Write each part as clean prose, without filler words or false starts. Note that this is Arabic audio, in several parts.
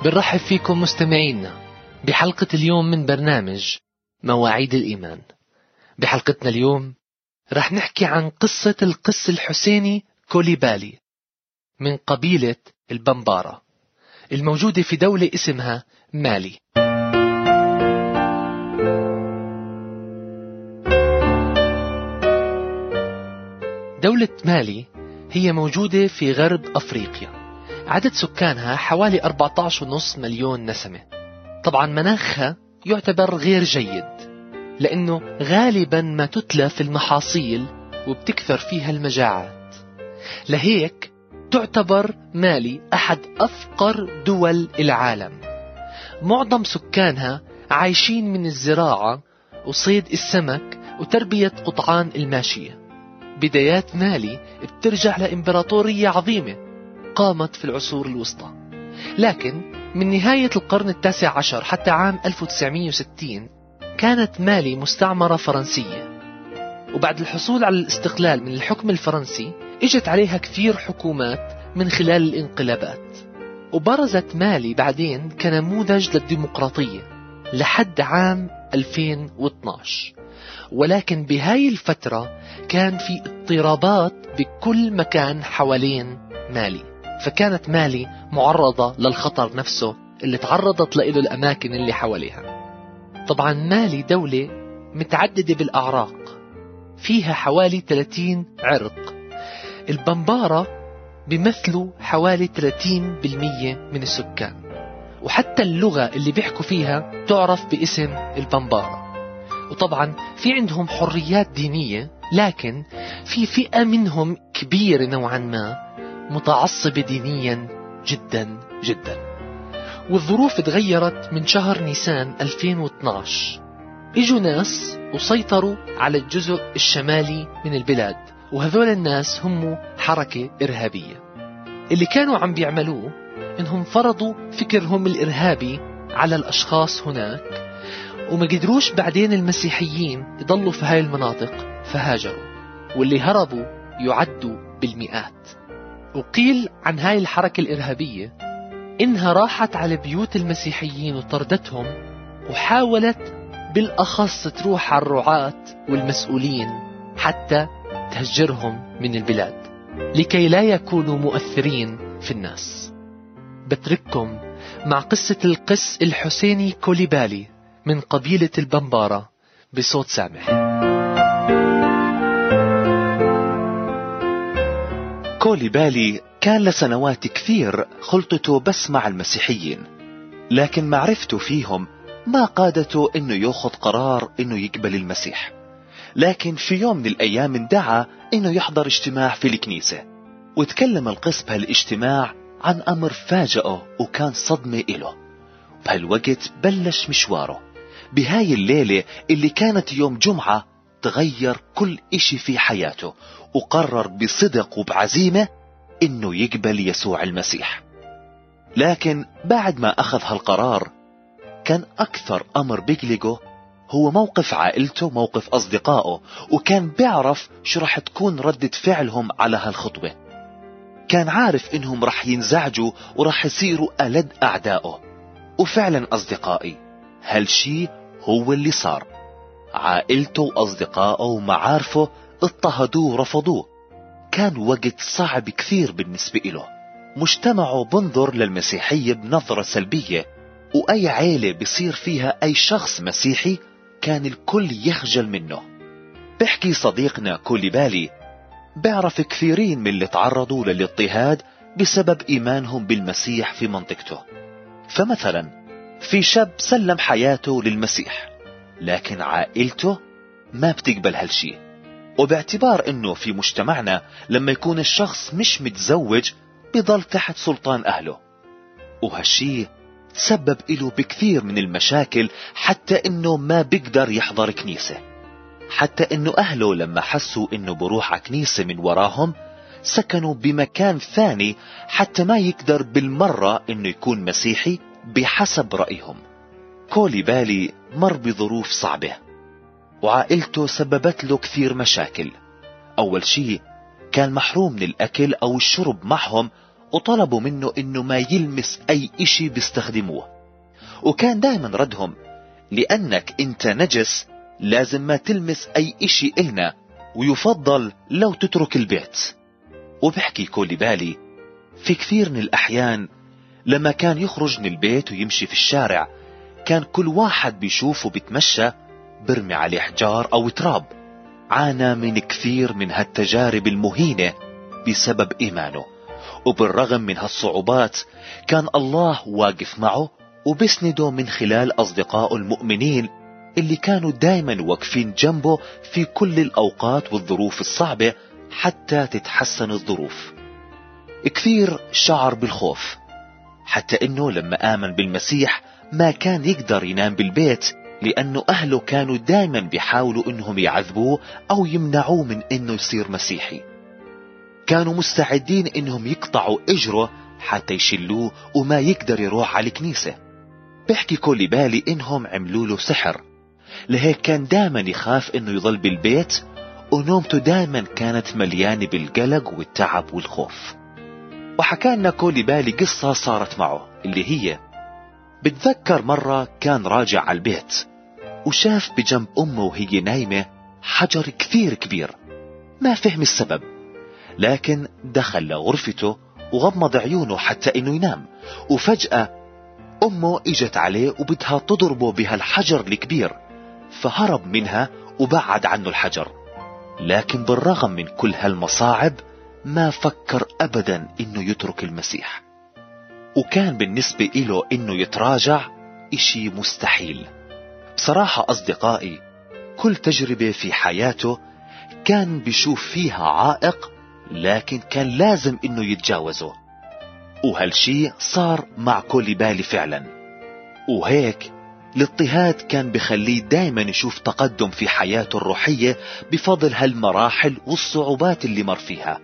بنرحب فيكم مستمعينا بحلقة اليوم من برنامج مواعيد الإيمان. بحلقتنا اليوم رح نحكي عن قصة القس الحسيني كوليبالي من قبيلة البمبارة الموجودة في دولة اسمها مالي. دولة مالي هي موجودة في غرب أفريقيا، عدد سكانها حوالي 14.5 مليون نسمة. طبعا مناخها يعتبر غير جيد لأنه غالبا ما تتلف المحاصيل وبتكثر فيها المجاعات، لهيك تعتبر مالي أحد أفقر دول العالم. معظم سكانها عايشين من الزراعة وصيد السمك وتربية قطعان الماشية. بدايات مالي بترجع لإمبراطورية عظيمة قامت في العصور الوسطى، لكن من نهاية القرن التاسع عشر حتى عام 1960 كانت مالي مستعمرة فرنسية، وبعد الحصول على الاستقلال من الحكم الفرنسي اجت عليها كثير حكومات من خلال الانقلابات، وبرزت مالي بعدين كنموذج للديمقراطية لحد عام 2012. ولكن بهاي الفترة كان في اضطرابات بكل مكان حوالين مالي، فكانت مالي معرضة للخطر نفسه اللي تعرضت له الأماكن اللي حواليها. طبعا مالي دولة متعددة بالأعراق، فيها حوالي 30 عرق. البمبارة بيمثلوا حوالي 30% من السكان، وحتى اللغة اللي بيحكوا فيها تعرف باسم البمبارة. وطبعا في عندهم حريات دينية، لكن في فئة منهم كبيرة نوعا ما متعصبة دينيا جدا جدا. والظروف تغيرت من شهر نيسان 2012. اجوا ناس وسيطروا على الجزء الشمالي من البلاد، وهذول الناس هم حركة إرهابية. اللي كانوا عم بيعملوه انهم فرضوا فكرهم الإرهابي على الأشخاص هناك، وما قدروش بعدين المسيحيين يضلوا في هاي المناطق فهاجروا، واللي هربوا يعدوا بالمئات. وقيل عن هاي الحركة الإرهابية إنها راحت على بيوت المسيحيين وطردتهم، وحاولت بالأخص تروح على الرعاة والمسؤولين حتى تهجرهم من البلاد لكي لا يكونوا مؤثرين في الناس. بترككم مع قصة القس الحسيني كوليبالي من قبيلة البمبارة بصوت سامح. كوليبالي كان لسنوات كثير خلطته بس مع المسيحيين، لكن معرفته فيهم ما قادته انه ياخذ قرار انه يقبل المسيح. لكن في يوم من الايام اندعى انه يحضر اجتماع في الكنيسة، وتكلم القس بهالاجتماع عن امر فاجئه وكان صدمة له. بهالوقت بلش مشواره. بهاي الليلة اللي كانت يوم جمعة تغير كل اشي في حياته، وقرر بصدق وبعزيمة انه يقبل يسوع المسيح. لكن بعد ما اخذ هالقرار كان اكثر امر بيقلقه هو موقف عائلته، موقف اصدقائه، وكان بيعرف شو رح تكون ردة فعلهم على هالخطوة. كان عارف انهم رح ينزعجوا ورح يصيروا ألد اعدائه. وفعلا اصدقائي هالشي هو اللي صار. عائلته واصدقائه ومعارفه اضطهدوه ورفضوه. كان وقت صعب كثير بالنسبة له. مجتمعه بنظر للمسيحية بنظرة سلبية، واي عائلة بيصير فيها اي شخص مسيحي كان الكل يخجل منه. بحكي صديقنا كوليبالي بيعرف كثيرين من اللي تعرضوا للاضطهاد بسبب ايمانهم بالمسيح في منطقته. فمثلا في شاب سلم حياته للمسيح، لكن عائلته ما بتقبل هالشي، وباعتبار انه في مجتمعنا لما يكون الشخص مش متزوج بيضل تحت سلطان اهله، وهالشي تسبب له بكثير من المشاكل، حتى انه ما بيقدر يحضر كنيسة. حتى انه اهله لما حسوا انه بروح على كنيسة من وراهم سكنوا بمكان ثاني حتى ما يقدر بالمرة انه يكون مسيحي بحسب رأيهم. كوليبالي مر بظروف صعبة، وعائلته سببت له كثير مشاكل. اول شيء كان محروم من الاكل او الشرب معهم، وطلبوا منه انه ما يلمس اي اشي بيستخدموه. وكان دائما ردهم: لانك انت نجس لازم ما تلمس اي اشي إلنا، ويفضل لو تترك البيت. وبحكي كوليبالي في كثير من الأحيان لما كان يخرج من البيت ويمشي في الشارع كان كل واحد بيشوفه بيتمشى برمي عليه حجار أو تراب. عانى من كثير من هالتجارب المهينة بسبب إيمانه، وبالرغم من هالصعوبات كان الله واقف معه وبسنده من خلال أصدقائه المؤمنين اللي كانوا دايما واقفين جنبه في كل الأوقات والظروف الصعبة حتى تتحسن الظروف. كثير شعر بالخوف، حتى انه لما آمن بالمسيح ما كان يقدر ينام بالبيت، لأنه أهله كانوا دايما بيحاولوا انهم يعذبوه أو يمنعوه من انه يصير مسيحي. كانوا مستعدين انهم يقطعوا اجره حتى يشلوه وما يقدر يروح على الكنيسة. بحكي كوليبالي انهم عملوا له سحر، لهيك كان دايما يخاف انه يضل بالبيت، ونومته دايما كانت مليانة بالقلق والتعب والخوف. وحكى لنا كوليبالي قصة صارت معه، اللي هي بتذكر مرة كان راجع على البيت وشاف بجنب أمه وهي نايمة حجر كثير كبير، ما فهم السبب، لكن دخل لغرفته وغمض عيونه حتى انه ينام. وفجأة أمه اجت عليه وبدها تضربه بهالحجر الكبير، فهرب منها وبعد عنه الحجر. لكن بالرغم من كل هالمصاعب ما فكر أبدا إنه يترك المسيح، وكان بالنسبة إله إنه يتراجع إشي مستحيل. بصراحة أصدقائي، كل تجربة في حياته كان بيشوف فيها عائق، لكن كان لازم إنه يتجاوزه، وهالشي صار مع كوليبالي فعلا. وهيك الاضطهاد كان بخليه دايما يشوف تقدم في حياته الروحية بفضل هالمراحل والصعوبات اللي مر فيها.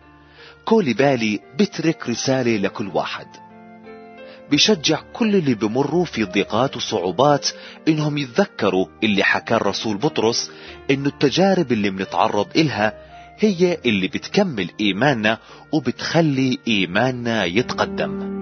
كوليبالي بترك رسالة لكل واحد، بيشجع كل اللي بمروا في ضيقات وصعوبات انهم يتذكروا اللي حكى الرسول بطرس، انه التجارب اللي بنتعرض إلها هي اللي بتكمل إيماننا وبتخلي إيماننا يتقدم.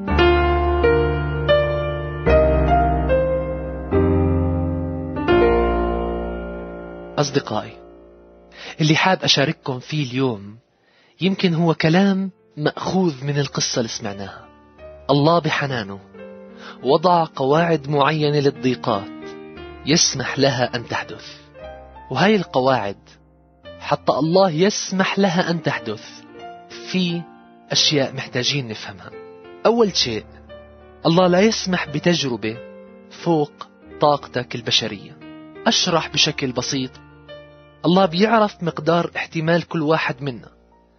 أصدقائي، اللي حاب أشارككم فيه اليوم يمكن هو كلام مأخوذ من القصة اللي سمعناها. الله بحنانه وضع قواعد معينة للضيقات يسمح لها أن تحدث، وهي القواعد حتى الله يسمح لها أن تحدث في أشياء محتاجين نفهمها. أول شيء، الله لا يسمح بتجربة فوق طاقتك البشرية. أشرح بشكل بسيط. الله بيعرف مقدار احتمال كل واحد منا،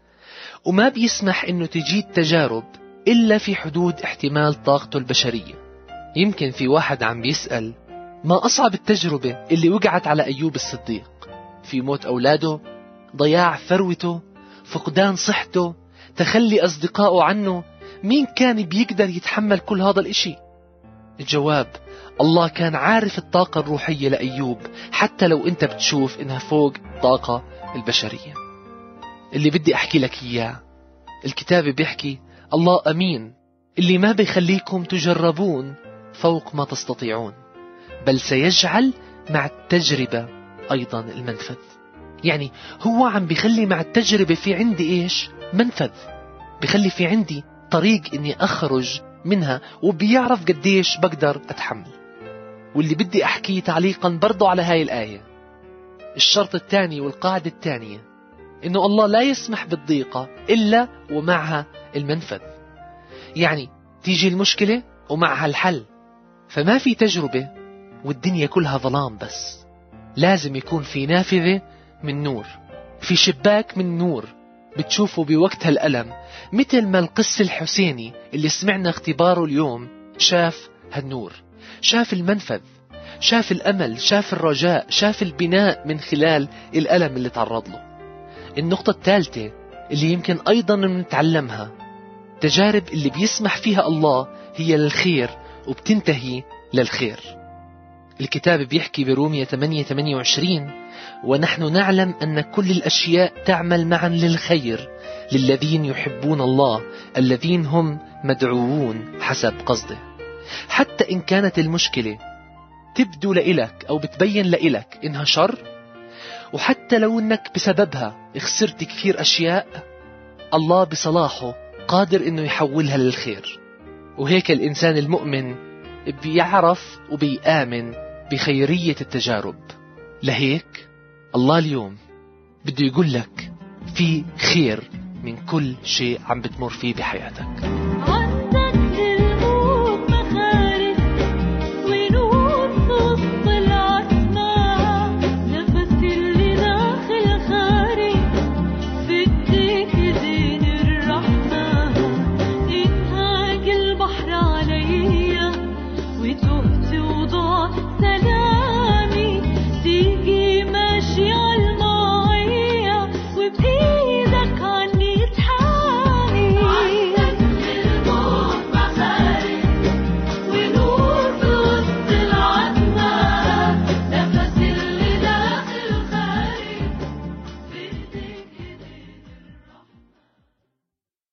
وما بيسمح إنه تجي تجارب إلا في حدود احتمال طاقته البشرية. يمكن في واحد عم بيسأل ما أصعب التجربة اللي وقعت على أيوب الصديق؟ في موت أولاده، ضياع ثروته، فقدان صحته، تخلي أصدقائه عنه. مين كان بيقدر يتحمل كل هذا الإشي؟ الجواب، الله كان عارف الطاقة الروحية لأيوب حتى لو أنت بتشوف إنها فوق الطاقة البشرية. اللي بدي أحكي لك إياه، الكتاب بيحكي الله أمين، اللي ما بيخليكم تجربون فوق ما تستطيعون، بل سيجعل مع التجربة أيضا المنفذ. يعني هو عم بيخلي مع التجربة في عندي إيش؟ منفذ، بيخلي في عندي طريق إني أخرج منها، وبيعرف قديش بقدر أتحمل. واللي بدي أحكيه تعليقا برضو على هاي الآية، الشرط الثاني والقاعدة الثانية، إنه الله لا يسمح بالضيقة إلا ومعها المنفذ. يعني تيجي المشكلة ومعها الحل. فما في تجربة والدنيا كلها ظلام، بس لازم يكون في نافذة من نور، في شباك من نور بتشوفه بوقت هالألم. مثل ما القس الحسيني اللي سمعنا اختباره اليوم شاف هالنور، شاف المنفذ، شاف الأمل، شاف الرجاء، شاف البناء من خلال الألم اللي تعرض له. النقطة الثالثة اللي يمكن أيضا نتعلمها، تجارب اللي بيسمح فيها الله هي للخير وبتنتهي للخير. الكتاب بيحكي برومية 8:28: ونحن نعلم أن كل الأشياء تعمل معا للخير للذين يحبون الله الذين هم مدعوون حسب قصده. حتى إن كانت المشكلة تبدو لإلك أو بتبين لإلك إنها شر، وحتى لو إنك بسببها خسرت كثير أشياء، الله بصلاحه قادر إنه يحولها للخير. وهيك الإنسان المؤمن بيعرف وبيآمن بخيرية التجارب. لهيك الله اليوم بده يقول لك في خير من كل شيء عم بتمر فيه بحياتك.